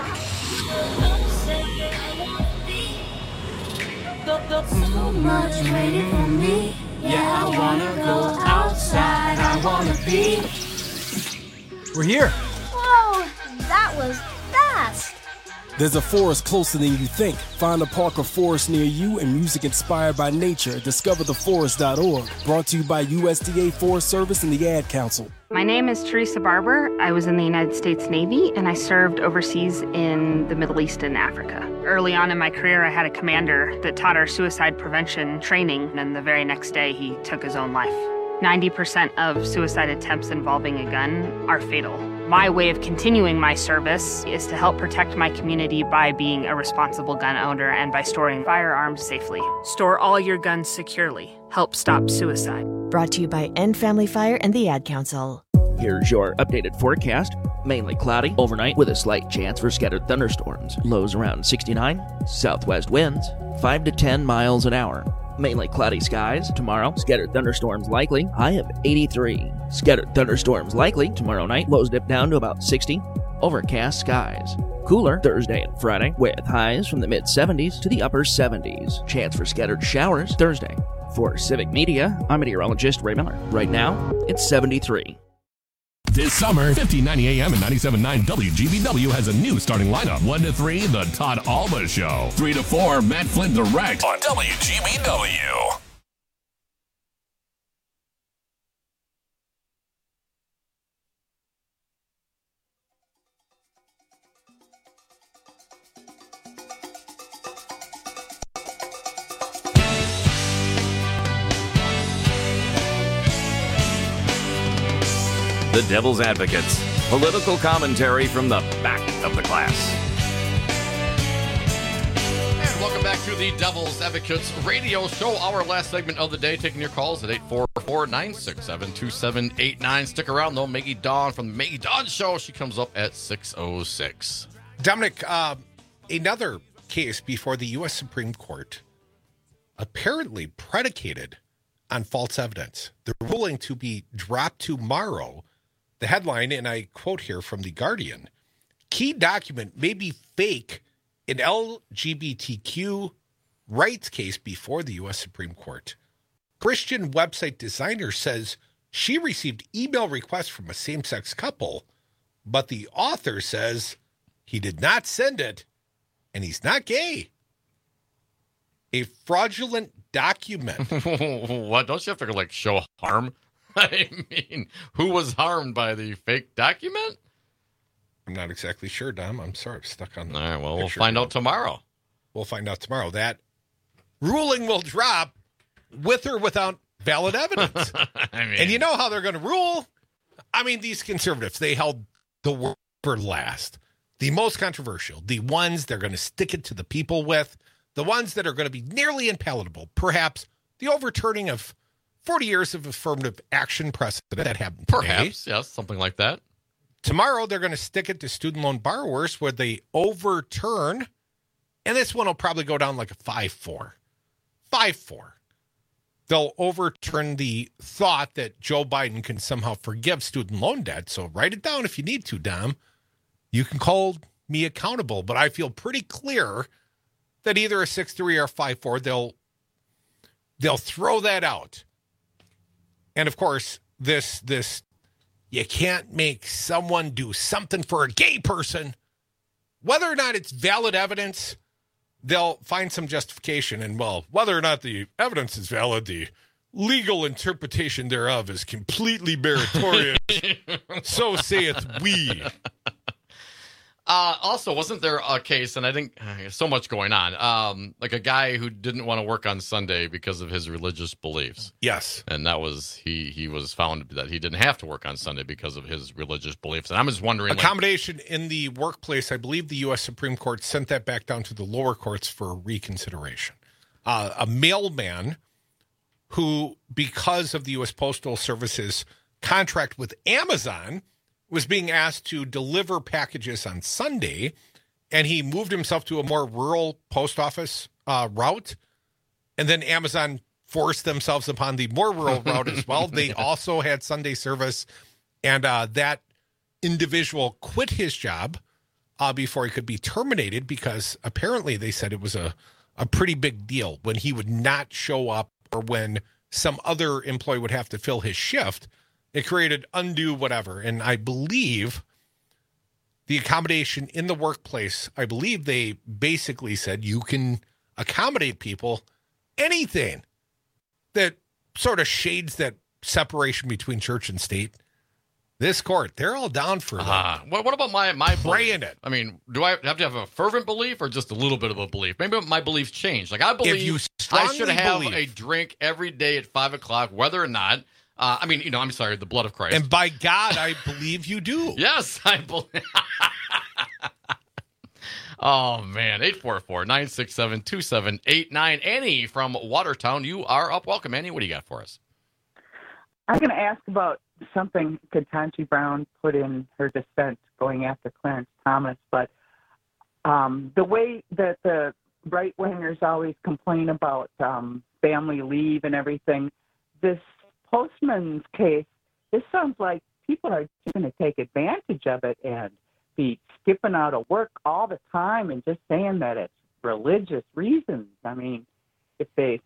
So much waiting for me. Yeah, I wanna go outside. I wanna be. We're here. Whoa, that was fast. There's a forest closer than you think. Find a park or forest near you and music inspired by nature at discovertheforest.org. Brought to you by USDA Forest Service and the Ad Council. My name is Teresa Barber. I was in the United States Navy and I served overseas in the Middle East and Africa. Early on in my career, I had a commander that taught our suicide prevention training, and the very next day he took his own life. 90% of suicide attempts involving a gun are fatal. My way of continuing my service is to help protect my community by being a responsible gun owner and by storing firearms safely. Store all your guns securely. Help stop suicide. Brought to you by End Family Fire and the Ad Council. Here's your updated forecast. Mainly cloudy overnight with a slight chance for scattered thunderstorms. Lows around 69. Southwest winds 5 to 10 miles an hour. Mainly cloudy skies tomorrow. Scattered thunderstorms likely. High of 83. Scattered thunderstorms likely tomorrow night. Lows dip down to about 60. Overcast skies. Cooler Thursday and Friday with highs from the mid-70s to the upper 70s. Chance for scattered showers Thursday. For Civic Media, I'm meteorologist Ray Miller. Right now, it's 73. This summer, 1590 AM and 97.9 WGBW has a new starting lineup. 1 to 3, The Todd Alba Show. 3 to 4, Matt Flynn Direct on WGBW. The Devil's Advocates. Political commentary from the back of the class. And welcome back to the Devil's Advocates radio show. Our last segment of the day, taking your calls at 844-967-2789. Stick around, though. Maggie Dawn from the Maggie Dawn Show. She comes up at 6:06. Dominic, another case before the U.S. Supreme Court, apparently predicated on false evidence. The ruling to be dropped tomorrow. The headline, and I quote here from The Guardian, key document may be fake in LGBTQ rights case before the U.S. Supreme Court. Christian website designer says she received email requests from a same-sex couple, but the author says he did not send it, and he's not gay. A fraudulent document. What? Don't you have to, show harm? I mean, who was harmed by the fake document? I'm not exactly sure, Dom. I'm sorry. I'm stuck on the All right, well, we'll find out tomorrow. We'll find out tomorrow. That ruling will drop with or without valid evidence. And you know how they're going to rule? I mean, these conservatives, they held the word for last. The most controversial, the ones they're going to stick it to the people with, the ones that are going to be nearly impalpable, perhaps the overturning of 40 years of affirmative action precedent that happened today. Perhaps, yes, something like that. Tomorrow, they're going to stick it to student loan borrowers where they overturn, and this one will probably go down like a 5-4. 5-4. They'll overturn the thought that Joe Biden can somehow forgive student loan debt. So write it down if you need to, Dom. You can call me accountable, but I feel pretty clear that either a 6-3 or a 5-4, they'll throw that out. And of course, this you can't make someone do something for a gay person. Whether or not it's valid evidence, they'll find some justification. And, well, whether or not the evidence is valid, the legal interpretation thereof is completely meritorious. So saith we. Also, wasn't there a case, and I think so much going on, like a guy who didn't want to work on Sunday because of his religious beliefs? Yes. And that was, he was found that he didn't have to work on Sunday because of his religious beliefs. And I'm just wondering. Accommodation in the workplace, I believe the U.S. Supreme Court sent that back down to the lower courts for reconsideration. A mailman who, because of the U.S. Postal Service's contract with Amazon, was being asked to deliver packages on Sunday, and he moved himself to a more rural post office route. And then Amazon forced themselves upon the more rural route as well. They also had Sunday service, and that individual quit his job before he could be terminated because apparently they said it was a pretty big deal when he would not show up or when some other employee would have to fill his shift. It created undue whatever. And I believe the accommodation in the workplace, I believe they basically said you can accommodate people, anything that sort of shades that separation between church and state. This court, they're all down for that. What about my praying belief? I mean, do I have to have a fervent belief or just a little bit of a belief? Maybe my beliefs change. Like I believe I should have a drink every day at 5 o'clock, whether or not I mean, I'm sorry, the blood of Christ. And by God, I believe you do. Yes, I believe. Oh, man. 844-967-2789. Annie from Watertown, you are up. Welcome, Annie. What do you got for us? I'm going to ask about something Ketanji Brown put in her dissent going after Clarence Thomas, but the way that the right-wingers always complain about family leave and everything, this Postman's case, this sounds like people are just going to take advantage of it and be skipping out of work all the time and just saying that it's religious reasons. I mean, if they,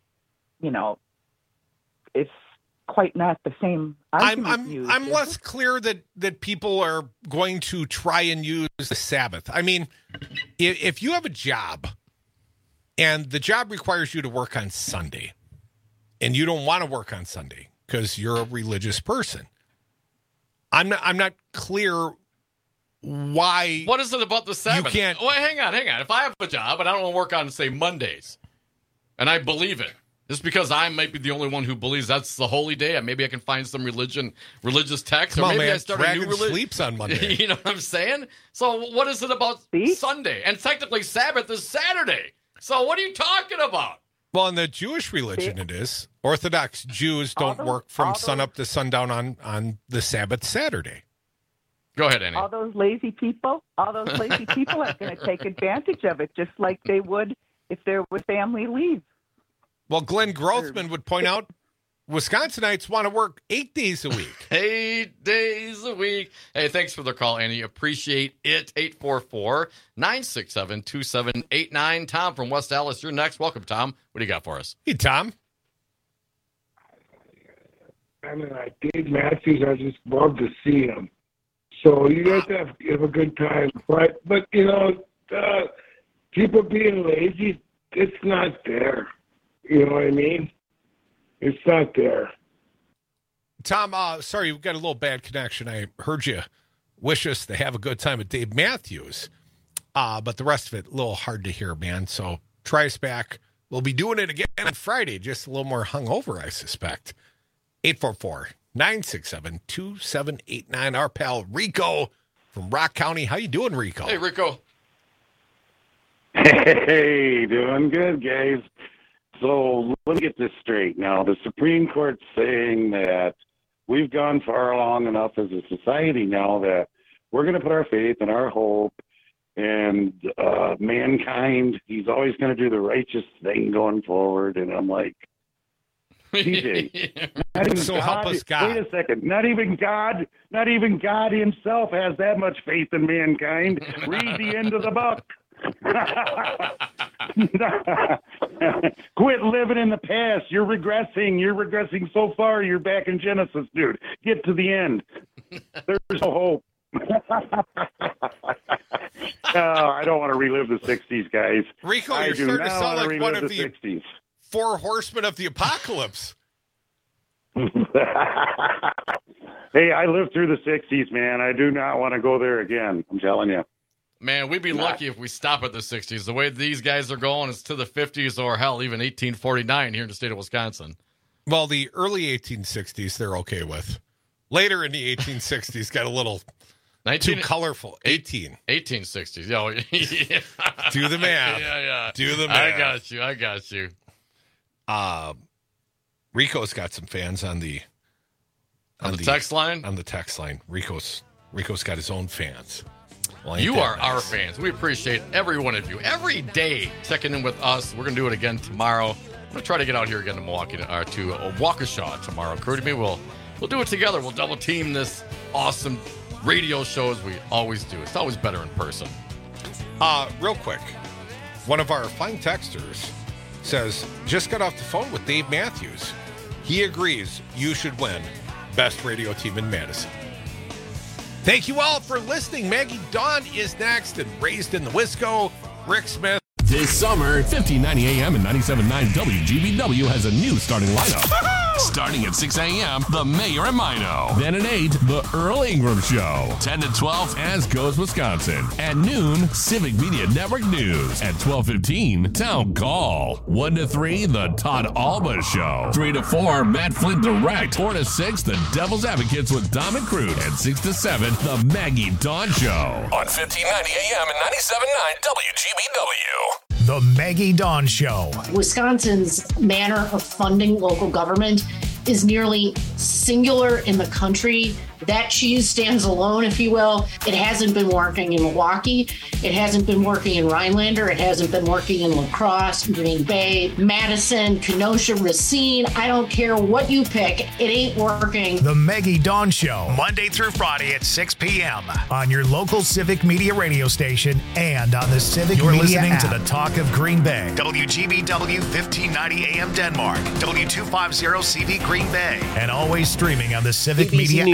it's quite not the same argument. I'm less clear that people are going to try and use the Sabbath. I mean, if you have a job and the job requires you to work on Sunday and you don't want to work on Sunday because you're a religious person, I'm not clear why. What is it about the Sabbath? You can't. Well, hang on. If I have a job and I don't want to work on, say, Mondays, and I believe it, just because I might be the only one who believes that's the holy day, and maybe I can find some religious text, Come or on, maybe man. I start a Dragon new religion. sleeps on Monday. You know what I'm saying? So what is it about Sunday? And technically, Sabbath is Saturday. So what are you talking about? Well, in the Jewish religion, it is. Orthodox Jews don't work from sunup to sundown on the Sabbath Saturday. Go ahead, Annie. All those lazy people are going to take advantage of it, just like they would if there was family leave. Well, Glenn Grothman would point out Wisconsinites want to work 8 days a week. 8 days a week. Hey, thanks for the call, Annie. Appreciate it. 844-967-2789. Tom from West Allis, you're next. Welcome, Tom. What do you got for us? Hey, Tom. I mean, Dave Matthews, I just love to see him. So you guys have a good time. But people being lazy, it's not there. You know what I mean? It's not there. Tom, sorry, we've got a little bad connection. I heard you wish us to have a good time with Dave Matthews. But the rest of it, a little hard to hear, man. So try us back. We'll be doing it again on Friday, just a little more hungover, I suspect. 844-967-2789. Our pal Rico from Rock County. How you doing, Rico? Hey, Rico. Hey, doing good, guys. So let me get this straight now. The Supreme Court's saying that we've gone far long enough as a society now that we're going to put our faith and our hope and mankind. He's always going to do the righteous thing going forward. And I'm like, DJ, so help us God. Wait a second. Not even God himself has that much faith in mankind. Read the end of the book. Quit living in the past. You're regressing so far. You're back in Genesis, dude. Get to the end. There's no hope. I don't want to relive the 60s, guys. Rico, you're starting to sound like one of the 60s. Four horsemen of the apocalypse. Hey, I lived through the 60s, man. I do not want to go there again. I'm telling you. Man, we'd be lucky if we stop at the 60s. The way these guys are going, it's to the 50s or, hell, even 1849 here in the state of Wisconsin. Well, the early 1860s, they're okay with. Later in the 1860s, got a little too colorful. 1860s. Yo, yeah. Do the math. Yeah. Do the math. I got you. Rico's got some fans on the text line? On the text line. Rico's got his own fans. Well, you are our fans. We appreciate every one of you. Every day checking in with us. We're going to do it again tomorrow. I'm going to try to get out here again to Milwaukee to Waukesha tomorrow. Crew to me, we'll do it together. We'll double team this awesome radio show as we always do. It's always better in person. Real quick, one of our fine texters says, just got off the phone with Dave Matthews. He agrees you should win Best Radio Team in Madison. Thank you all for listening. Maggie Dawn is next and Raised in the Wisco. Rick Smith. This summer, 1590 AM and 97.9 WGBW has a new starting lineup. Starting at 6 a.m., The Mayor and Mino. Then at 8, The Earl Ingram Show. 10 to 12, As Goes Wisconsin. At noon, Civic Media Network News. At 12:15, Town Call. 1 to 3, The Todd Alba Show. 3 to 4, Matt Flint Direct. 4 to 6, The Devil's Advocates with Dom and Crude. And 6 to 7, The Maggie Dawn Show. On 1590 AM and 97.9 WGBW. The Maggie Dawn Show. Wisconsin's manner of funding local government is nearly singular in the country. That cheese stands alone, if you will. It hasn't been working in Milwaukee. It hasn't been working in Rhinelander. It hasn't been working in La Crosse, Green Bay, Madison, Kenosha, Racine. I don't care what you pick. It ain't working. The Maggie Dawn Show, Monday through Friday at 6 p.m. on your local Civic Media radio station and on the Civic Media listening app. To the Talk of Green Bay. WGBW 1590 AM Denmark. W250 CV Green Bay. And always streaming on the Civic Media app.